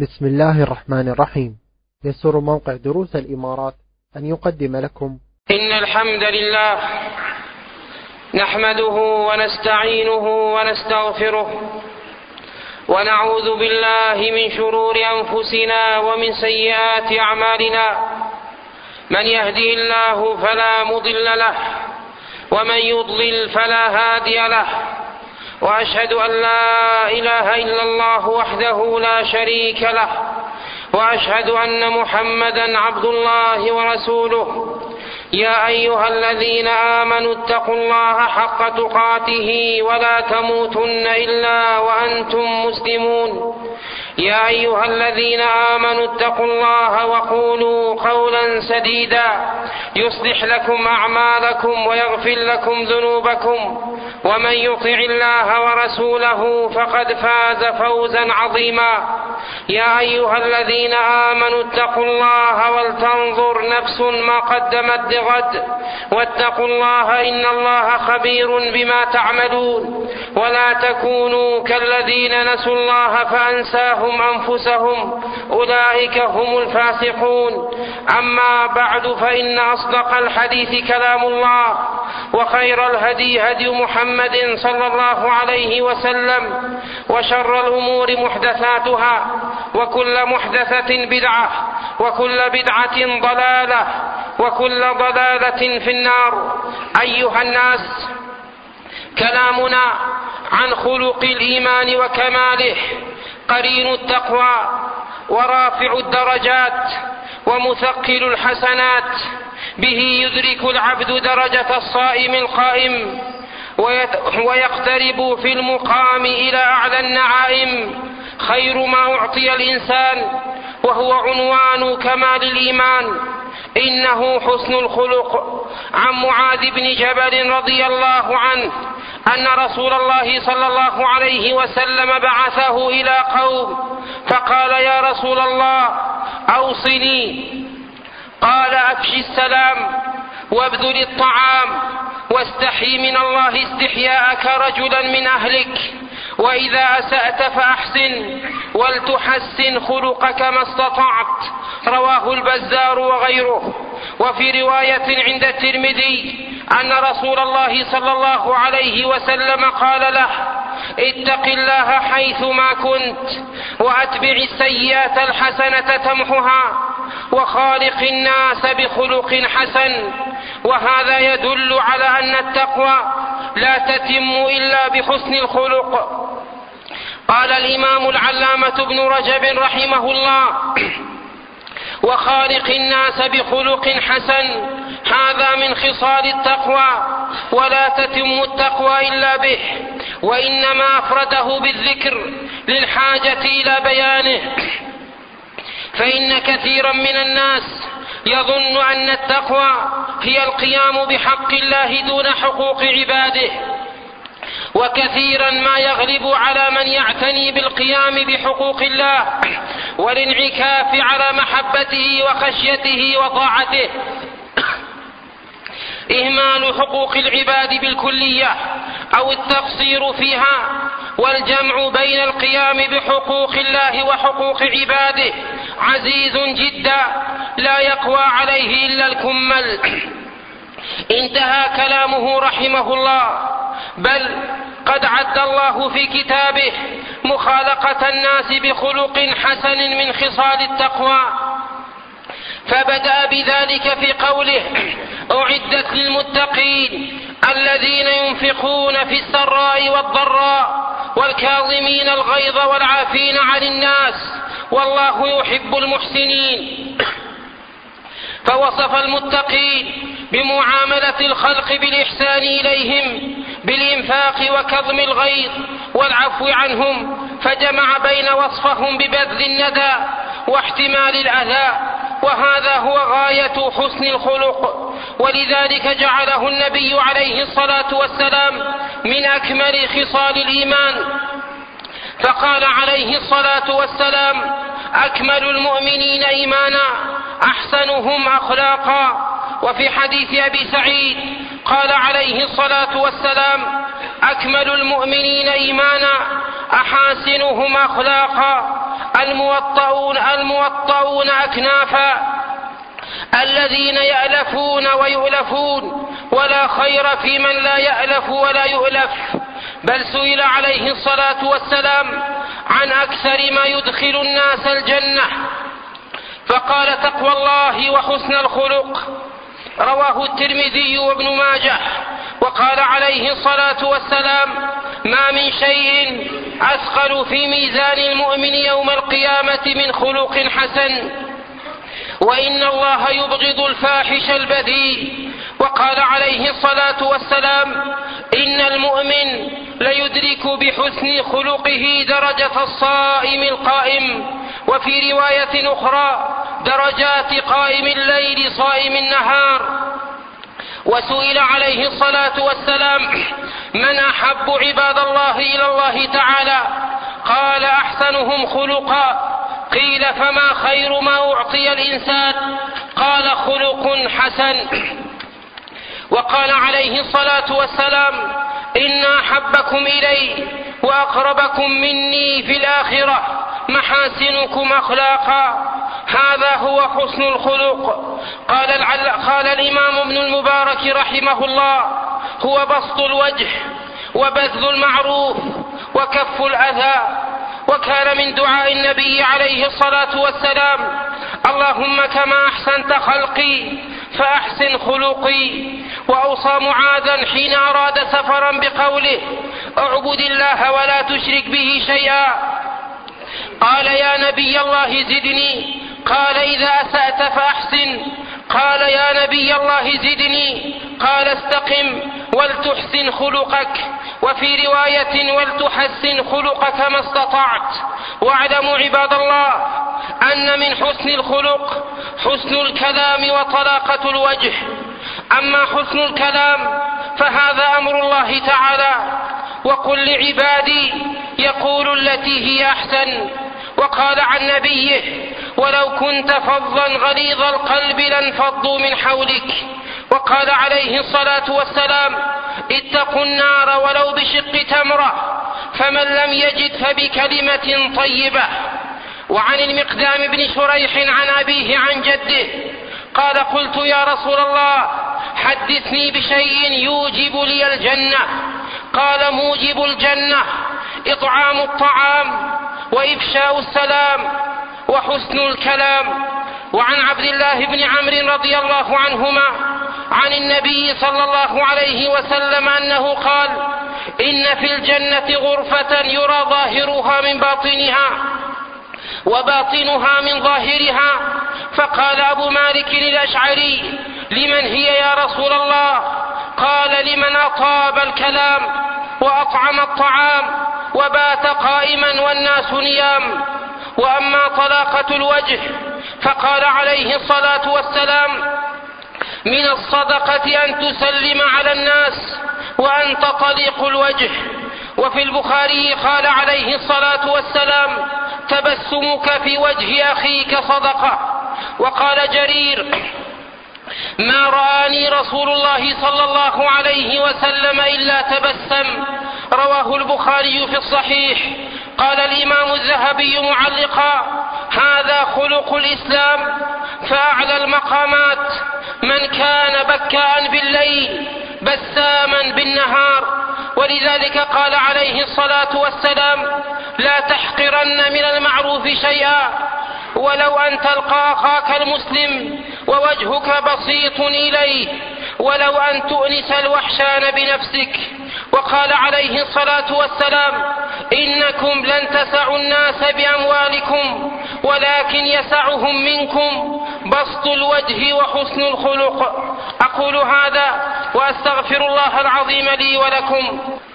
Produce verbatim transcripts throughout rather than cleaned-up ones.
بسم الله الرحمن الرحيم. يسر موقع دروس الإمارات أن يقدم لكم إن الحمد لله نحمده ونستعينه ونستغفره ونعوذ بالله من شرور أنفسنا ومن سيئات أعمالنا. من يهدي الله فلا مضل له ومن يضلل فلا هادي له، وأشهد أن لا إله إلا الله وحده لا شريك له، وأشهد أن محمدا عبد الله ورسوله. يا أيها الذين آمنوا اتقوا الله حق تقاته ولا تموتن إلا وأنتم مسلمون. يا أيها الذين آمنوا اتقوا الله وقولوا قولا سديدا يصلح لكم أعمالكم ويغفر لكم ذنوبكم، ومن يطع الله ورسوله فقد فاز فوزا عظيما. يا أيها الذين آمنوا اتقوا الله ولتنظر نفس ما قدمت لغد، واتقوا الله إن الله خبير بما تعملون. ولا تكونوا كالذين نسوا الله فأنساهم أنفسهم، أولئك هم الفاسقون. أما بعد، فإن أصدق الحديث كلام الله، وخير الهدي هدي محمد صلى الله عليه وسلم، وشر الأمور محدثاتها، وكل محدثة بدعة، وكل بدعة ضلالة، وكل ضلالة في النار. أيها الناس، كلامنا عن خلق الإيمان وكماله قرين التقوى ورافع الدرجات ومثقل الحسنات. به يدرك العبد درجة الصائم القائم ويقترب في المقام إلى أعلى النعائم. خير ما أعطي الإنسان وهو عنوان كمال الإيمان إنه حسن الخلق. عن معاذ بن جبل رضي الله عنه أن رسول الله صلى الله عليه وسلم بعثه إلى قوم فقال: يا رسول الله أوصني. قال: أفشي السلام وابذل الطعام واستحي من الله استحياءك رجلا من أهلك، وإذا أسأت فأحسن ولتحسن خلقك ما استطعت. رواه البزار وغيره. وفي رواية عند الترمذي أن رسول الله صلى الله عليه وسلم قال له: اتق الله حيثما كنت وأتبع السيئات الحسنة تمحها وخالق الناس بخلق حسن. وهذا يدل على أن التقوى لا تتم إلا بحسن الخلق. قال الإمام العلامة ابن رجب رحمه الله: وخالق الناس بخلق حسن، هذا من خصال التقوى، ولا تتم التقوى إلا به، وإنما أفرده بالذكر للحاجة إلى بيانه. فإن كثيرا من الناس يظن أن التقوى هي القيام بحق الله دون حقوق عباده، وكثيرا ما يغلب على من يعتني بالقيام بحقوق الله والانعكاف على محبته وخشيته وطاعته إهمال حقوق العباد بالكلية أو التقصير فيها، والجمع بين القيام بحقوق الله وحقوق عباده عزيز جدا لا يقوى عليه إلا الكمل. انتهى كلامه رحمه الله. بل قد عد الله في كتابه مخالقة الناس بخلق حسن من خصال التقوى، فبدأ بذلك في قوله: أعدت للمتقين الذين ينفقون في السراء والضراء والكاظمين الغيظ والعافين عن الناس والله يحب المحسنين. فوصف المتقين بمعاملة الخلق بالإحسان إليهم بالإنفاق وكظم الغيظ والعفو عنهم، فجمع بين وصفهم ببذل الندى واحتمال الأذى، وهذا هو غاية حسن الخلق. ولذلك جعله النبي عليه الصلاة والسلام من أكمل خصال الإيمان، فقال عليه الصلاة والسلام: أكمل المؤمنين إيمانا أحسنهم أخلاقا. وفي حديث أبي سعيد قال عليه الصلاة والسلام: أكمل المؤمنين إيمانا أحاسنهم أخلاقا، الموطؤون, الموطؤون أكنافا الذين يألفون ويؤلفون، ولا خير في من لا يألف ولا يؤلف. بل سئل عليه الصلاة والسلام عن أكثر ما يدخل الناس الجنة فقال: تقوى الله وحسن الخلق. رواه الترمذي وابن ماجه. وقال عليه الصلاة والسلام: ما من شيء أثقل في ميزان المؤمن يوم القيامة من خلق حسن، وإن الله يبغض الفاحش البذيء. وقال عليه الصلاة والسلام: إن المؤمن ليدرك بحسن خلقه درجة الصائم القائم، وفي رواية أخرى: درجات قائم الليل صائم النهار. وسئل عليه الصلاة والسلام: من أحب عباد الله إلى الله تعالى؟ قال: أحسنهم خلقا. قيل: فما خير ما أعطي الإنسان؟ قال: خلق حسن. وقال عليه الصلاة والسلام: إن أحبكم إلي وأقربكم مني في الآخرة محاسنكم أخلاقا. هذا هو حسن الخلق. قال, قال الإمام ابن المبارك رحمه الله: هو بسط الوجه وبذل المعروف وكف الأذى. وكان من دعاء النبي عليه الصلاة والسلام: اللهم كما أحسنت خلقي فأحسن خلقي. وأوصى معاذا حين أراد سفرا بقوله: اعبد الله ولا تشرك به شيئا. قال: يا نبي الله زدني. قال: إذا أسأت فأحسن. قال: يا نبي الله زدني. قال: استقم ولتحسن خلقك. وفي رواية: ولتحسن خلقك ما استطعت. واعلموا عباد الله أن من حسن الخلق حسن الكلام وطلاقة الوجه. أما حسن الكلام فهذا أمر الله تعالى: وقل لعبادي يقول التي هي أحسن. وقال عن نبيه: ولو كنت فظا غليظ القلب لانفضوا من حولك. وقال عليه الصلاة والسلام: اتقوا النار ولو بشق تمرة، فمن لم يجد فبكلمة طيبة. وعن المقدام بن شريح عن أبيه عن جده قال: قلت يا رسول الله حدثني بشيء يوجب لي الجنة. قال: موجب الجنة إطعام الطعام وإفشاء السلام وحسن الكلام. وعن عبد الله بن عمرو رضي الله عنهما عن النبي صلى الله عليه وسلم أنه قال: إن في الجنة غرفة يرى ظاهرها من باطنها وباطنها من ظاهرها. فقال أبو مالك الأشعري: لمن هي يا رسول الله؟ قال: لمن أطاب الكلام وأطعم الطعام وبات قائما والناس نيام. وأما طلاقة الوجه فقال عليه الصلاة والسلام: من الصدقة أن تسلم على الناس وأنت طليق الوجه. وفي البخاري قال عليه الصلاة والسلام: تبسمك في وجه أخيك صدقة. وقال جرير: ما رآني رسول الله صلى الله عليه وسلم إلا تبسم. رواه البخاري في الصحيح. قال الإمام الذهبي معلقا: هذا خلق الإسلام، فأعلى المقامات من كان بكاء بالليل بساما بالنهار. ولذلك قال عليه الصلاة والسلام: لا تحقرن من المعروف شيئا ولو أن تلقى أخاك المسلم ووجهك بسيط إليه، ولو أن تؤنس الوحشان بنفسك. وقال عليه الصلاة والسلام: إنكم لن تسعوا الناس بأموالكم ولكن يسعهم منكم بسط الوجه وحسن الخلق. أقول هذا وأستغفر الله العظيم لي ولكم.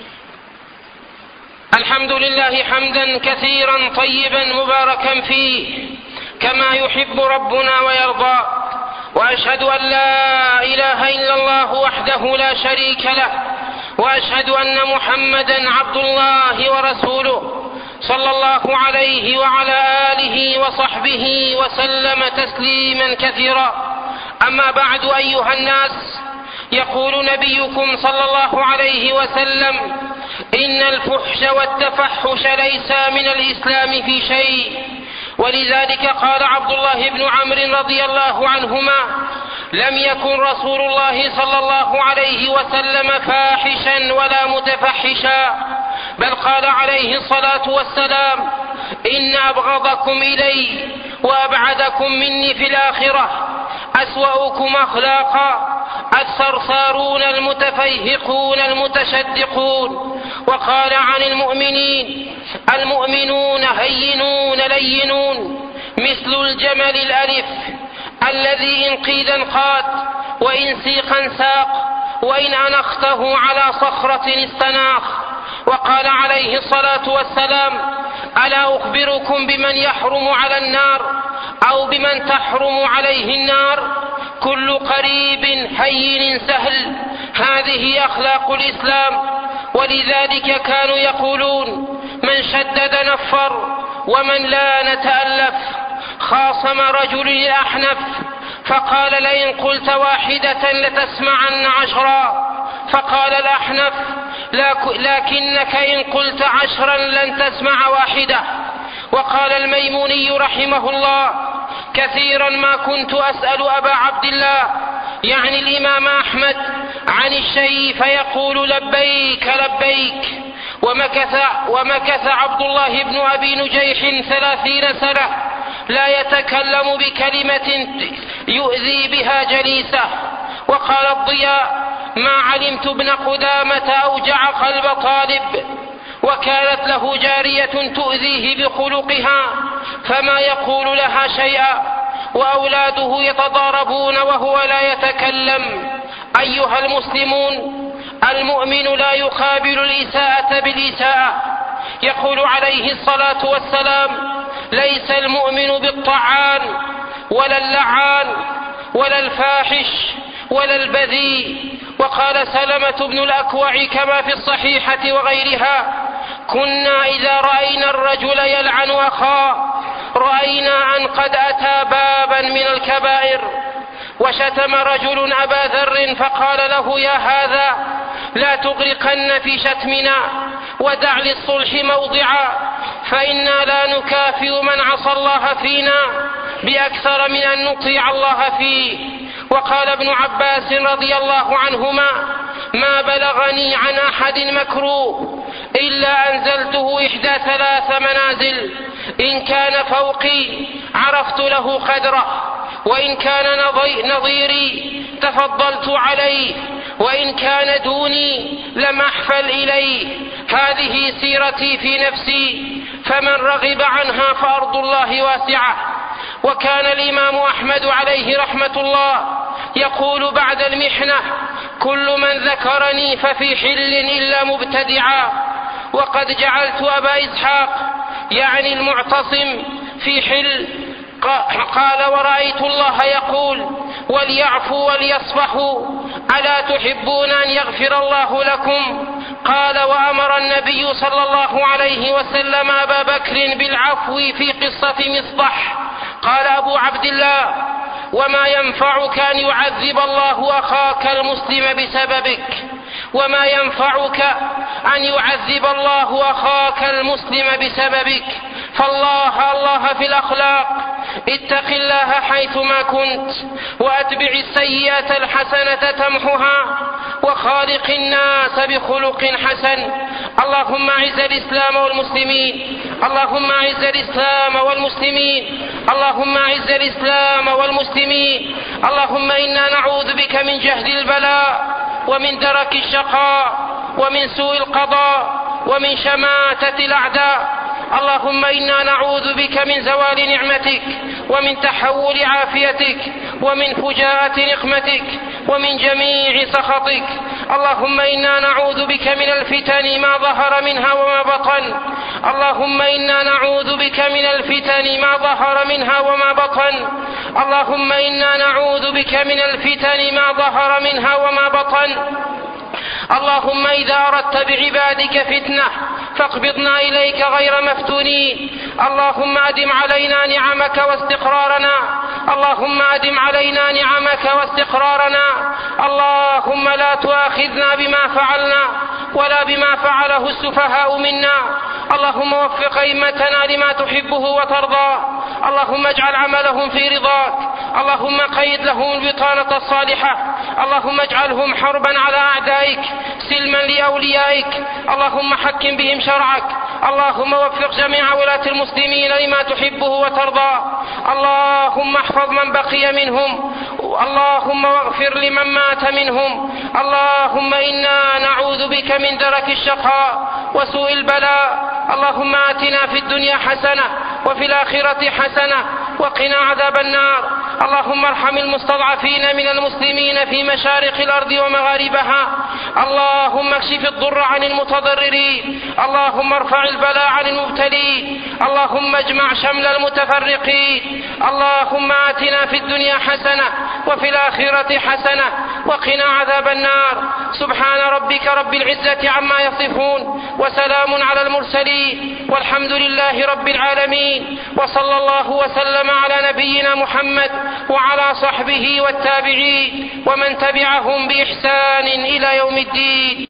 الحمد لله حمدا كثيرا طيبا مباركا فيه كما يحب ربنا ويرضى. وأشهد أن لا إله إلا الله وحده لا شريك له، وأشهد أن محمدا عبد الله ورسوله صلى الله عليه وعلى آله وصحبه وسلم تسليما كثيرا. أما بعد أيها الناس، يقول نبيكم صلى الله عليه وسلم: إن الفحش والتفحش ليس من الإسلام في شيء، ولذلك قال عبد الله بن عمرو رضي الله عنهما: لم يكن رسول الله صلى الله عليه وسلم فاحشا ولا متفحشا، بل قال عليه الصلاة والسلام: إن أبغضكم إلي وأبعدكم مني في الآخرة أسوأكم أخلاقا الثرثارون المتفيهقون المتشدقون. وقال عن المؤمنين: المؤمنون هينون لينون مثل الجمل الألف الذي إن قيد انقاد وإن سيقا ساق وإن أنخته على صخرة استناخ. وقال عليه الصلاة والسلام: ألا أخبركم بمن يحرم على النار أو بمن تحرم عليه النار؟ كل قريب هين سهل. هذه أخلاق الإسلام. ولذلك كانوا يقولون: من شدد نفر ومن لا نتألف. خاصم رجل الأحنف فقال: لئن قلت واحدة لتسمعن عشرا. فقال الأحنف: لكنك إن قلت عشرا لن تسمع واحدة. وقال الميموني رحمه الله: كثيرا ما كنت أسأل أبا عبد الله يعني الإمام أحمد عن الشيء فيقول لبيك لبيك. ومكث, ومكث عبد الله بن أبي نجيح ثلاثين سنة لا يتكلم بكلمة يؤذي بها جليسه. وقال الضياء: ما علمت ابن قدامة أوجع قلب طالب. وكانت له جارية تؤذيه بخلقها فما يقول لها شيئا، وأولاده يتضاربون وهو لا يتكلم. أيها المسلمون، المؤمن لا يقابل الإساءة بالإساءة. يقول عليه الصلاة والسلام: ليس المؤمن بالطعان ولا اللعان ولا الفاحش ولا البذيء. وقال سلمة بن الأكوع كما في الصحيحة وغيرها: كنا إذا رأينا الرجل يلعن أخاه رأينا أن قد أتى بابا من الكبائر. وشتم رجل أبا ذر فقال له: يا هذا لا تغرقن في شتمنا ودع للصلح موضعا، فإنا لا نكافئ من عصى الله فينا بأكثر من أن نطيع الله فيه. وقال ابن عباس رضي الله عنهما: ما بلغني عن أحد مكروه إلا أنزلته إحدى ثلاث منازل: إن كان فوقي عرفت له قدره، وإن كان نظيري تفضلت عليه، وإن كان دوني لم أحفل إليه. هذه سيرتي في نفسي، فمن رغب عنها فأرض الله واسعة. وكان الإمام أحمد عليه رحمة الله يقول بعد المحنة: كل من ذكرني ففي حل إلا مبتدعا. وقد جعلت أبا إسحاق يعني المعتصم في حل. قال: ورأيت الله يقول: وليعفوا وليصفحوا ألا تحبون أن يغفر الله لكم؟ قال: وأمر النبي صلى الله عليه وسلم أبا بكر بالعفو في قصة مصطح. قال أبو عبد الله: وما ينفعك أن يعذب الله أخاك المسلم بسببك؟ وما ينفعك أن يعذب الله أخاك المسلم بسببك؟ فالله الله في الأخلاق. اتق الله حيثما كنت، وأتبع السيئة الحسنة تمحها، وخالق الناس بخلق حسن. اللهم أعز الإسلام والمسلمين، اللهم أعز الإسلام والمسلمين، اللهم أعز الإسلام والمسلمين. اللهم إنا نعوذ بك من جهد البلاء ومن درك الشقاء ومن سوء القضاء ومن شماتة الأعداء. اللهم إنا نعوذ بك من زوال نعمتك ومن تحول عافيتك ومن فجاءة نقمتك ومن جميع سخطك. اللهم إنا نعوذ بك من الفتن ما ظهر منها وما بطن. اللهم إنا نعوذ بك من الفتن ما ظهر منها وما بطن. اللهم إنا نعوذ بك من الفتن ما ظهر منها وما بطن. اللهم إذا أردت بعبادك فتنة فاقبضنا إليك غير مفتونين. اللهم أدم علينا نعمك واستقرارنا، اللهم أدم علينا نعمك واستقرارنا. اللهم لا تؤاخذنا بما فعلنا ولا بما فعله السفهاء منا. اللهم وفق أئمتنا لما تحبه وترضى. اللهم اجعل عملهم في رضاك، اللهم قيد لهم البطانة الصالحة، اللهم اجعلهم حربا على أعدائك سلما لأوليائك، اللهم حكم بهم شرعك، اللهم وفق جميع ولاة المسلمين لما تحبه وترضى، اللهم احفظ من بقي منهم، اللهم واغفر لمن مات منهم، اللهم إنا نعوذ بك من درك الشقاء وسوء البلاء، اللهم آتنا في الدنيا حسنة وفي الآخرة حسنة وقنا عذاب النار، اللهم ارحم المستضعفين من المسلمين في مشارق الأرض ومغاربها، اللهم اكشف الضر عن المتضررين، اللهم ارفع البلاء عن المبتلين، اللهم اجمع شمل المتفرقين، اللهم آتنا في الدنيا حسنة وفي الآخرة حسنة وقنا عذاب النار، سبحان ربك رب العزة عما يصفون وسلام على المرسلين والحمد لله رب العالمين، وصلى الله وسلم على نبينا محمد وعلى صحبه والتابعين ومن تبعهم بإحسان إلى يوم الدين.